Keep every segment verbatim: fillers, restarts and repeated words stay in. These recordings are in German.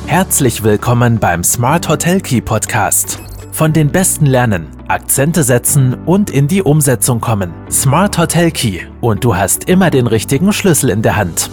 Herzlich willkommen beim Smart Hotel Key Podcast. Von den Besten lernen, Akzente setzen und in die Umsetzung kommen. Smart Hotel Key und du hast immer den richtigen Schlüssel in der Hand.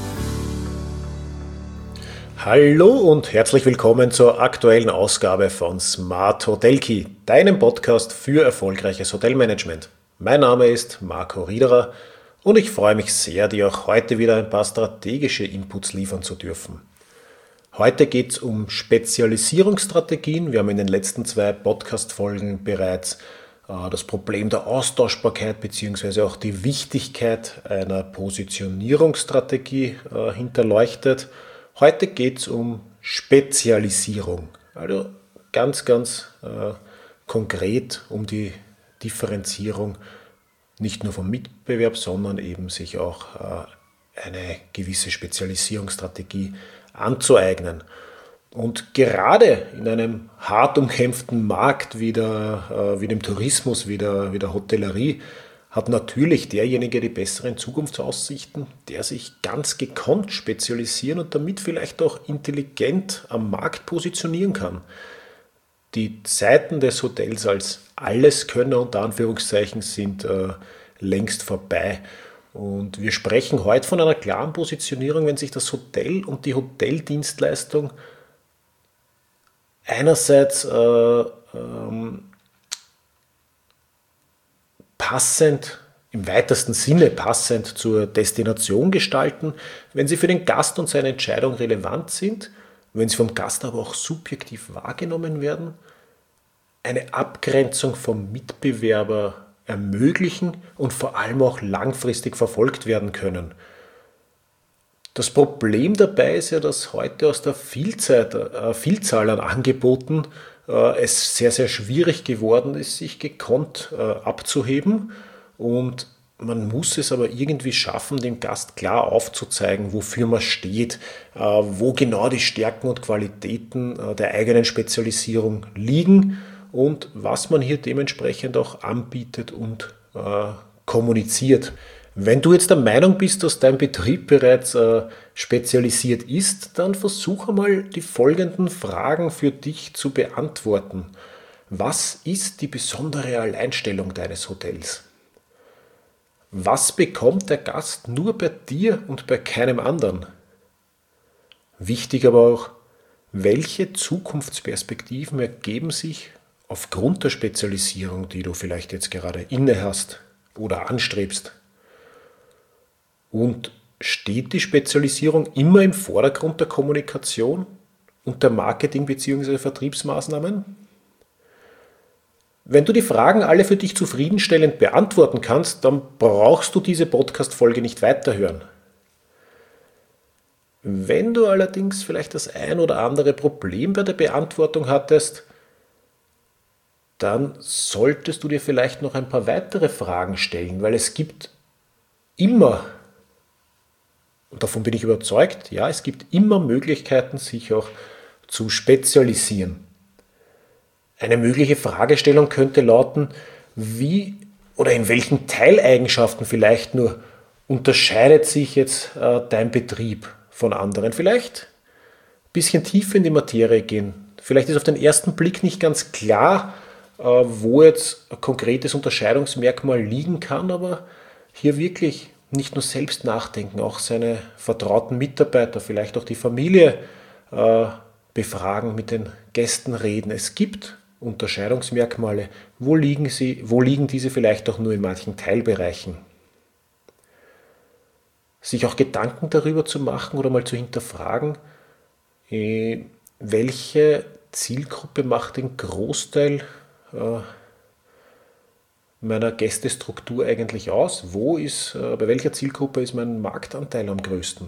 Hallo und herzlich willkommen zur aktuellen Ausgabe von Smart Hotel Key, deinem Podcast für erfolgreiches Hotelmanagement. Mein Name ist Marco Riederer und ich freue mich sehr, dir auch heute wieder ein paar strategische Inputs liefern zu dürfen. Heute geht es um Spezialisierungsstrategien. Wir haben in den letzten zwei Podcast-Folgen bereits äh, das Problem der Austauschbarkeit bzw. auch die Wichtigkeit einer Positionierungsstrategie äh, hinterleuchtet. Heute geht es um Spezialisierung, also ganz, ganz äh, konkret um die Differenzierung nicht nur vom Mitbewerb, sondern eben sich auch äh, eine gewisse Spezialisierungsstrategie anzueignen. Und gerade in einem hart umkämpften Markt wie, der, äh, wie dem Tourismus, wie der, wie der Hotellerie, hat natürlich derjenige die besseren Zukunftsaussichten, der sich ganz gekonnt spezialisieren und damit vielleicht auch intelligent am Markt positionieren kann. Die Zeiten des Hotels als Alleskönner unter Anführungszeichen sind äh, längst vorbei. Und wir sprechen heute von einer klaren Positionierung, wenn sich das Hotel und die Hoteldienstleistung einerseits äh, ähm, passend, im weitesten Sinne passend zur Destination gestalten, wenn sie für den Gast und seine Entscheidung relevant sind, wenn sie vom Gast aber auch subjektiv wahrgenommen werden, eine Abgrenzung vom Mitbewerber ermöglichen und vor allem auch langfristig verfolgt werden können. Das Problem dabei ist ja, dass heute aus der Vielzahl, äh, Vielzahl an Angeboten äh, es sehr, sehr schwierig geworden ist, sich gekonnt äh, abzuheben, und man muss es aber irgendwie schaffen, dem Gast klar aufzuzeigen, wofür man steht, äh, wo genau die Stärken und Qualitäten äh, der eigenen Spezialisierung liegen und was man hier dementsprechend auch anbietet und äh, kommuniziert. Wenn du jetzt der Meinung bist, dass dein Betrieb bereits äh, spezialisiert ist, dann versuche einmal die folgenden Fragen für dich zu beantworten. Was ist die besondere Alleinstellung deines Hotels? Was bekommt der Gast nur bei dir und bei keinem anderen? Wichtig aber auch, welche Zukunftsperspektiven ergeben sich aufgrund der Spezialisierung, die du vielleicht jetzt gerade inne hast oder anstrebst? Und steht die Spezialisierung immer im Vordergrund der Kommunikation und der Marketing- bzw. Vertriebsmaßnahmen? Wenn du die Fragen alle für dich zufriedenstellend beantworten kannst, dann brauchst du diese Podcast-Folge nicht weiterhören. Wenn du allerdings vielleicht das ein oder andere Problem bei der Beantwortung hattest, dann solltest du dir vielleicht noch ein paar weitere Fragen stellen, weil es gibt immer, und davon bin ich überzeugt, ja, es gibt immer Möglichkeiten, sich auch zu spezialisieren. Eine mögliche Fragestellung könnte lauten, wie oder in welchen Teileigenschaften vielleicht nur unterscheidet sich jetzt äh, dein Betrieb von anderen? Vielleicht ein bisschen tiefer in die Materie gehen. Vielleicht ist auf den ersten Blick nicht ganz klar, äh, wo jetzt ein konkretes Unterscheidungsmerkmal liegen kann, aber hier wirklich nicht nur selbst nachdenken, auch seine vertrauten Mitarbeiter, vielleicht auch die Familie äh, befragen, mit den Gästen reden. Es gibt Unterscheidungsmerkmale. Wo liegen sie, wo liegen diese vielleicht auch nur in manchen Teilbereichen? Sich auch Gedanken darüber zu machen oder mal zu hinterfragen, äh, welche Zielgruppe macht den Großteil äh, meiner Gästestruktur eigentlich aus? Wo ist, äh, bei welcher Zielgruppe ist mein Marktanteil am größten?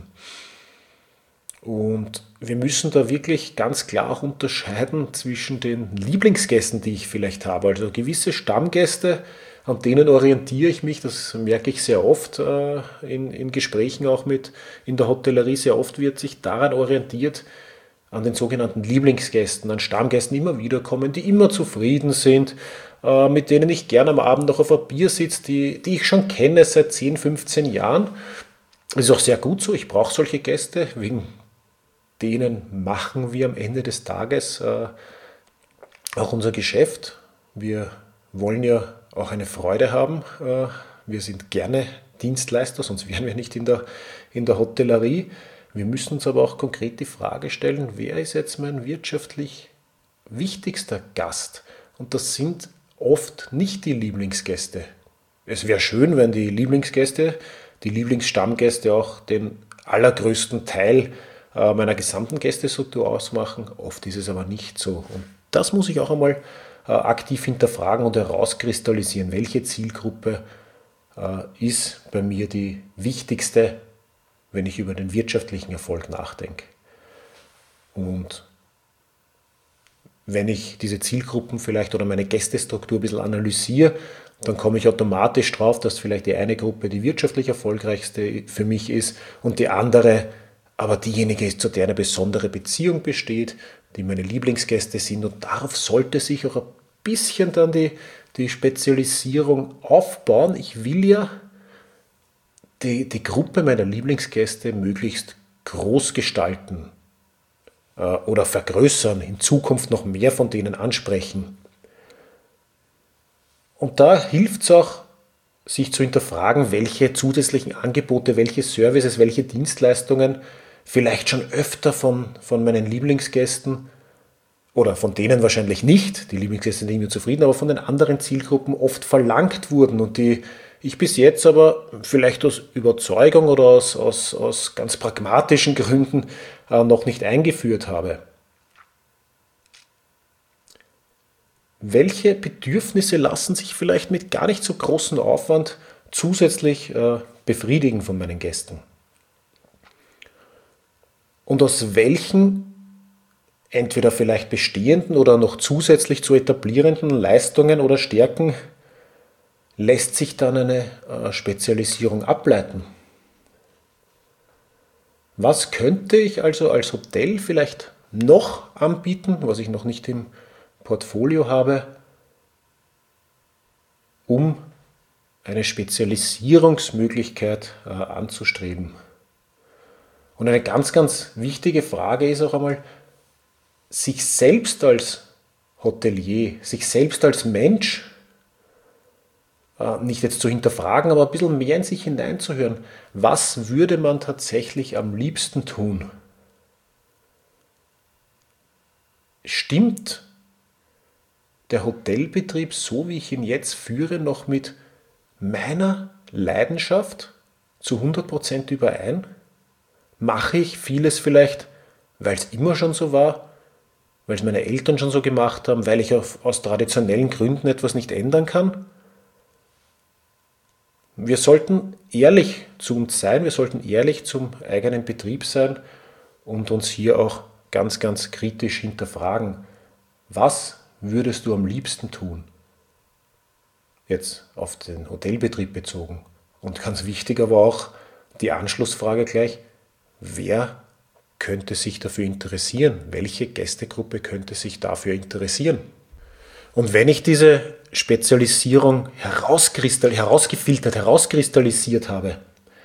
Und wir müssen da wirklich ganz klar auch unterscheiden zwischen den Lieblingsgästen, die ich vielleicht habe. Also gewisse Stammgäste, an denen orientiere ich mich, das merke ich sehr oft äh, in, in Gesprächen auch mit in der Hotellerie, sehr oft wird sich daran orientiert, an den sogenannten Lieblingsgästen, an Stammgästen, die immer wieder kommen, die immer zufrieden sind, äh, mit denen ich gerne am Abend noch auf ein Bier sitze, die, die ich schon kenne seit zehn, fünfzehn Jahren. Das ist auch sehr gut so, ich brauche solche Gäste, wegen denen machen wir am Ende des Tages äh, auch unser Geschäft. Wir wollen ja auch eine Freude haben. Äh, wir sind gerne Dienstleister, sonst wären wir nicht in der, in der Hotellerie. Wir müssen uns aber auch konkret die Frage stellen, wer ist jetzt mein wirtschaftlich wichtigster Gast? Und das sind oft nicht die Lieblingsgäste. Es wäre schön, wenn die Lieblingsgäste, die Lieblingsstammgäste auch den allergrößten Teil äh, meiner gesamten Gästestruktur ausmachen. Oft ist es aber nicht so. Und das muss ich auch einmal äh, aktiv hinterfragen und herauskristallisieren, welche Zielgruppe äh, ist bei mir die wichtigste, wenn ich über den wirtschaftlichen Erfolg nachdenke. Und wenn ich diese Zielgruppen vielleicht oder meine Gästestruktur ein bisschen analysiere, dann komme ich automatisch drauf, dass vielleicht die eine Gruppe die wirtschaftlich erfolgreichste für mich ist und die andere aber diejenige ist, zu der eine besondere Beziehung besteht, die meine Lieblingsgäste sind. Und darauf sollte sich auch ein bisschen dann die, die Spezialisierung aufbauen. Ich will ja die, die Gruppe meiner Lieblingsgäste möglichst groß gestalten äh, oder vergrößern, in Zukunft noch mehr von denen ansprechen. Und da hilft es auch, sich zu hinterfragen, welche zusätzlichen Angebote, welche Services, welche Dienstleistungen vielleicht schon öfter von, von meinen Lieblingsgästen oder von denen wahrscheinlich nicht, die Lieblingsgäste sind nur zufrieden, aber von den anderen Zielgruppen oft verlangt wurden und die ich bis jetzt aber vielleicht aus Überzeugung oder aus, aus, aus ganz pragmatischen Gründen äh, noch nicht eingeführt habe. Welche Bedürfnisse lassen sich vielleicht mit gar nicht so großem Aufwand zusätzlich äh, befriedigen von meinen Gästen? Und aus welchen entweder vielleicht bestehenden oder noch zusätzlich zu etablierenden Leistungen oder Stärken lässt sich dann eine äh, Spezialisierung ableiten? Was könnte ich also als Hotel vielleicht noch anbieten, was ich noch nicht im Portfolio habe, um eine Spezialisierungsmöglichkeit äh, anzustreben? Und eine ganz, ganz wichtige Frage ist auch einmal, sich selbst als Hotelier, sich selbst als Mensch äh, nicht jetzt zu hinterfragen, aber ein bisschen mehr in sich hineinzuhören. Was würde man tatsächlich am liebsten tun? Stimmt der Hotelbetrieb, so wie ich ihn jetzt führe, noch mit meiner Leidenschaft zu hundert Prozent überein? Mache ich vieles vielleicht, weil es immer schon so war, weil es meine Eltern schon so gemacht haben, weil ich auf, aus traditionellen Gründen etwas nicht ändern kann? Wir sollten ehrlich zu uns sein, wir sollten ehrlich zum eigenen Betrieb sein und uns hier auch ganz, ganz kritisch hinterfragen. Was würdest du am liebsten tun? Jetzt auf den Hotelbetrieb bezogen. Und ganz wichtig aber auch die Anschlussfrage gleich, wer könnte sich dafür interessieren? Welche Gästegruppe könnte sich dafür interessieren? Und wenn ich diese Spezialisierung herausgefiltert, herauskristallisiert habe,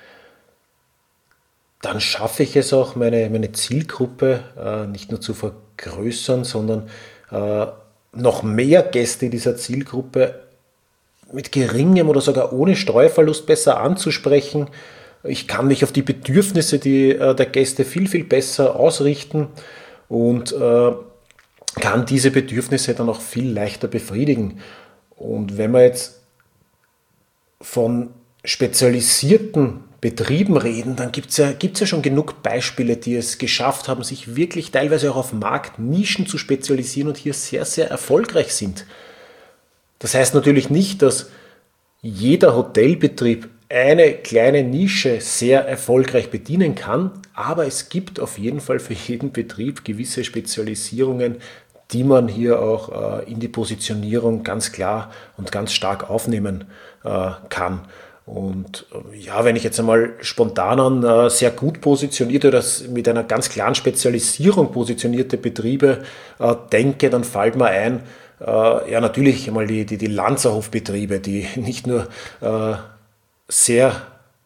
dann schaffe ich es auch, meine, meine Zielgruppe äh, nicht nur zu vergrößern, sondern äh, noch mehr Gäste dieser Zielgruppe mit geringem oder sogar ohne Streuverlust besser anzusprechen. Ich kann mich auf die Bedürfnisse die, äh, der Gäste viel, viel besser ausrichten und äh, kann diese Bedürfnisse dann auch viel leichter befriedigen. Und wenn wir jetzt von spezialisierten Betrieben reden, dann gibt es ja, gibt's ja schon genug Beispiele, die es geschafft haben, sich wirklich teilweise auch auf Marktnischen zu spezialisieren und hier sehr, sehr erfolgreich sind. Das heißt natürlich nicht, dass jeder Hotelbetrieb eine kleine Nische sehr erfolgreich bedienen kann, aber es gibt auf jeden Fall für jeden Betrieb gewisse Spezialisierungen, die man hier auch äh, in die Positionierung ganz klar und ganz stark aufnehmen äh, kann. Und äh, ja, wenn ich jetzt einmal spontan an äh, sehr gut positionierte oder mit einer ganz klaren Spezialisierung positionierte Betriebe äh, denke, dann fällt mir ein, äh, ja natürlich einmal die, die, die Lanzerhofbetriebe, die nicht nur äh, sehr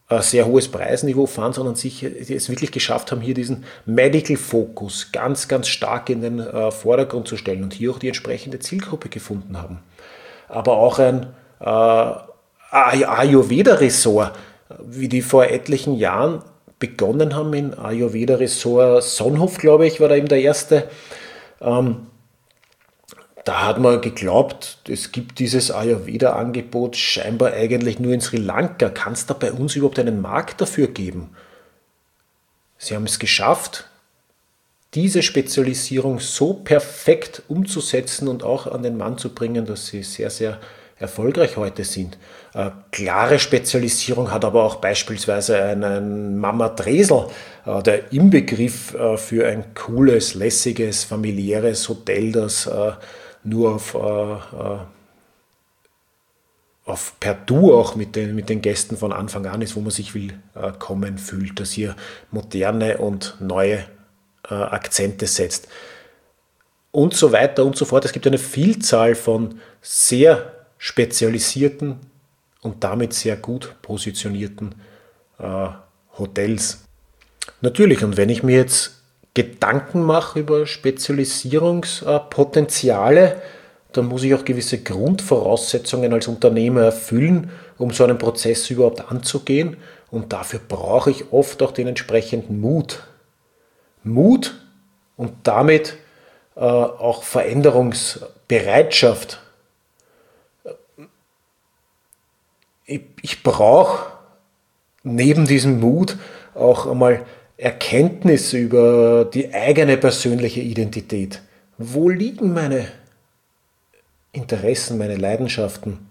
ein sehr hohes Preisniveau fahren, sondern sich es wirklich geschafft haben, hier diesen Medical-Fokus ganz, ganz stark in den äh, Vordergrund zu stellen und hier auch die entsprechende Zielgruppe gefunden haben. Aber auch ein äh, Ayurveda-Ressort, wie die vor etlichen Jahren begonnen haben in Ayurveda-Ressort Sonnhof, glaube ich, war da eben der erste. Ähm, Da hat man geglaubt, es gibt dieses Ayurveda-Angebot scheinbar eigentlich nur in Sri Lanka. Kann es da bei uns überhaupt einen Markt dafür geben? Sie haben es geschafft, diese Spezialisierung so perfekt umzusetzen und auch an den Mann zu bringen, dass sie sehr, sehr erfolgreich heute sind. Äh, klare Spezialisierung hat aber auch beispielsweise einen Mama Dresel, äh, der Inbegriff äh, für ein cooles, lässiges, familiäres Hotel, das äh, nur auf, äh, auf per Du auch mit den, mit den Gästen von Anfang an ist, wo man sich willkommen fühlt, dass hier moderne und neue äh, Akzente setzt. Und so weiter und so fort. Es gibt eine Vielzahl von sehr spezialisierten und damit sehr gut positionierten äh, Hotels. Natürlich, und wenn ich mir jetzt Gedanken mache über Spezialisierungspotenziale, dann muss ich auch gewisse Grundvoraussetzungen als Unternehmer erfüllen, um so einen Prozess überhaupt anzugehen. Und dafür brauche ich oft auch den entsprechenden Mut. Mut und damit äh, auch Veränderungsbereitschaft. Ich, ich brauche neben diesem Mut auch einmal Erkenntnis über die eigene persönliche Identität. Wo liegen meine Interessen, meine Leidenschaften?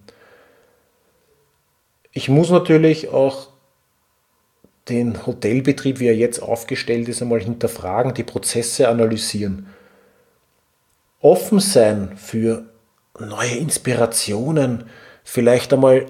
Ich muss natürlich auch den Hotelbetrieb, wie er jetzt aufgestellt ist, einmal hinterfragen, die Prozesse analysieren. Offen sein für neue Inspirationen, vielleicht einmal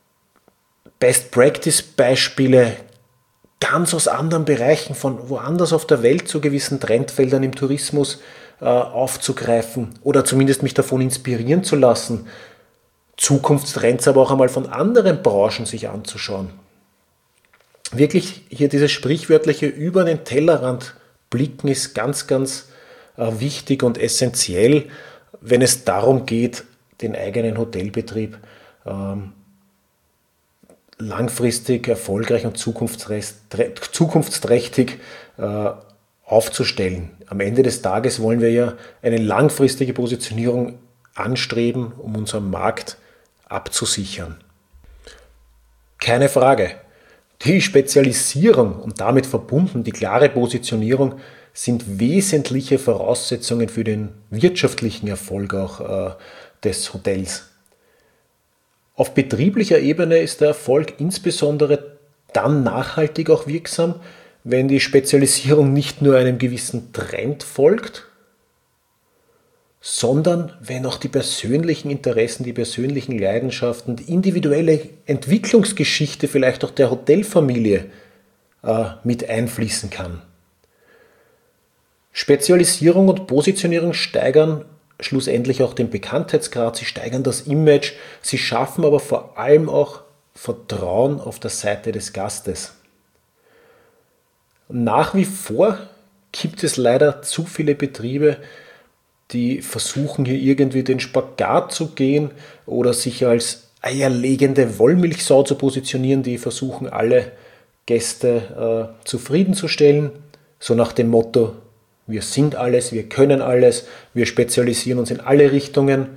Best-Practice-Beispiele ganz aus anderen Bereichen, von woanders auf der Welt zu gewissen Trendfeldern im Tourismus äh, aufzugreifen oder zumindest mich davon inspirieren zu lassen, Zukunftstrends aber auch einmal von anderen Branchen sich anzuschauen. Wirklich hier dieses sprichwörtliche über den Tellerrand blicken ist ganz, ganz äh, wichtig und essentiell, wenn es darum geht, den eigenen Hotelbetrieb ähm, langfristig erfolgreich und zukunftsträchtig äh, aufzustellen. Am Ende des Tages wollen wir ja eine langfristige Positionierung anstreben, um unseren Markt abzusichern. Keine Frage. Die Spezialisierung und damit verbunden die klare Positionierung sind wesentliche Voraussetzungen für den wirtschaftlichen Erfolg auch äh, des Hotels. Auf betrieblicher Ebene ist der Erfolg insbesondere dann nachhaltig auch wirksam, wenn die Spezialisierung nicht nur einem gewissen Trend folgt, sondern wenn auch die persönlichen Interessen, die persönlichen Leidenschaften, die individuelle Entwicklungsgeschichte vielleicht auch der Hotelfamilie äh, mit einfließen kann. Spezialisierung und Positionierung steigern schlussendlich auch den Bekanntheitsgrad, sie steigern das Image, sie schaffen aber vor allem auch Vertrauen auf der Seite des Gastes. Nach wie vor gibt es leider zu viele Betriebe, die versuchen hier irgendwie den Spagat zu gehen oder sich als eierlegende Wollmilchsau zu positionieren, die versuchen alle Gäste äh, zufriedenzustellen, so nach dem Motto: Wir sind alles, wir können alles, wir spezialisieren uns in alle Richtungen.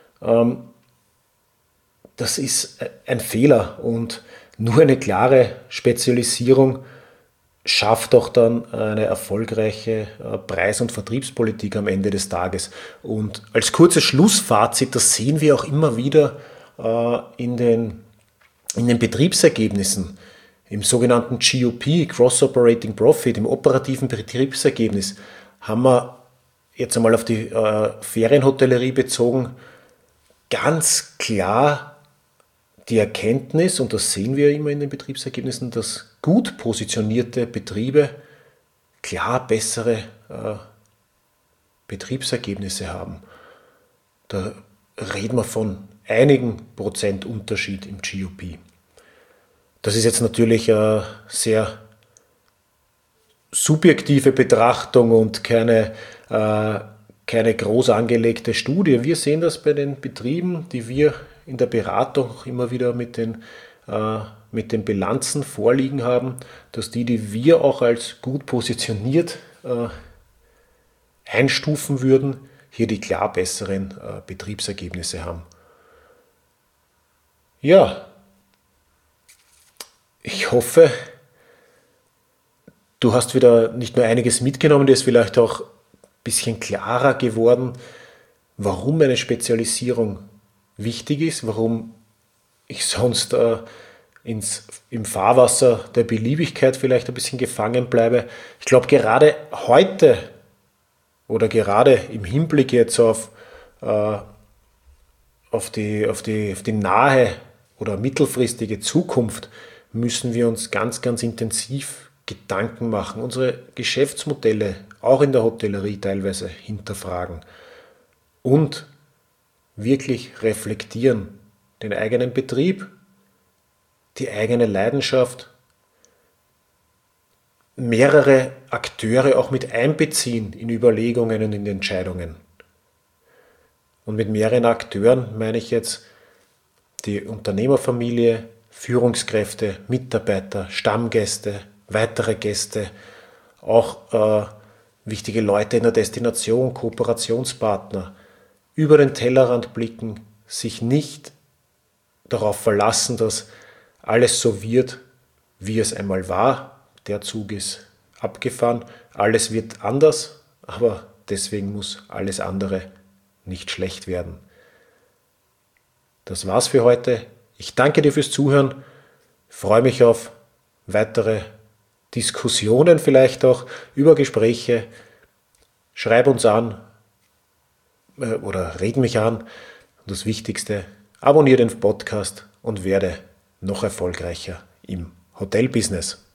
Das ist ein Fehler und nur eine klare Spezialisierung schafft auch dann eine erfolgreiche Preis- und Vertriebspolitik am Ende des Tages. Und als kurzes Schlussfazit, das sehen wir auch immer wieder in den, in den Betriebsergebnissen. Im sogenannten G O P, Gross Operating Profit, im operativen Betriebsergebnis, haben wir jetzt einmal auf die äh, Ferienhotellerie bezogen, ganz klar die Erkenntnis, und das sehen wir immer in den Betriebsergebnissen, dass gut positionierte Betriebe klar bessere äh, Betriebsergebnisse haben. Da reden wir von einigen Prozent Unterschied im G O P. Das ist jetzt natürlich eine sehr subjektive Betrachtung und keine, äh, keine groß angelegte Studie. Wir sehen das bei den Betrieben, die wir in der Beratung immer wieder mit den, äh, mit den Bilanzen vorliegen haben, dass die, die wir auch als gut positioniert äh, einstufen würden, hier die klar besseren äh, Betriebsergebnisse haben. Ja, ich hoffe, du hast wieder nicht nur einiges mitgenommen, dir ist vielleicht auch ein bisschen klarer geworden, warum eine Spezialisierung wichtig ist, warum ich sonst äh, ins, im Fahrwasser der Beliebigkeit vielleicht ein bisschen gefangen bleibe. Ich glaube, gerade heute oder gerade im Hinblick jetzt auf, äh, auf, die, auf, die, auf die nahe oder mittelfristige Zukunft müssen wir uns ganz, ganz intensiv Gedanken machen, unsere Geschäftsmodelle auch in der Hotellerie teilweise hinterfragen und wirklich reflektieren, den eigenen Betrieb, die eigene Leidenschaft, mehrere Akteure auch mit einbeziehen in Überlegungen und in Entscheidungen. Und mit mehreren Akteuren meine ich jetzt die Unternehmerfamilie, Führungskräfte, Mitarbeiter, Stammgäste, weitere Gäste, auch äh, wichtige Leute in der Destination, Kooperationspartner, über den Tellerrand blicken, sich nicht darauf verlassen, dass alles so wird, wie es einmal war. Der Zug ist abgefahren, alles wird anders, aber deswegen muss alles andere nicht schlecht werden. Das war's für heute. Ich danke dir fürs Zuhören, freue mich auf weitere Diskussionen vielleicht auch über Gespräche. Schreib uns an äh, oder red mich an. Und das Wichtigste, abonniere den Podcast und werde noch erfolgreicher im Hotelbusiness.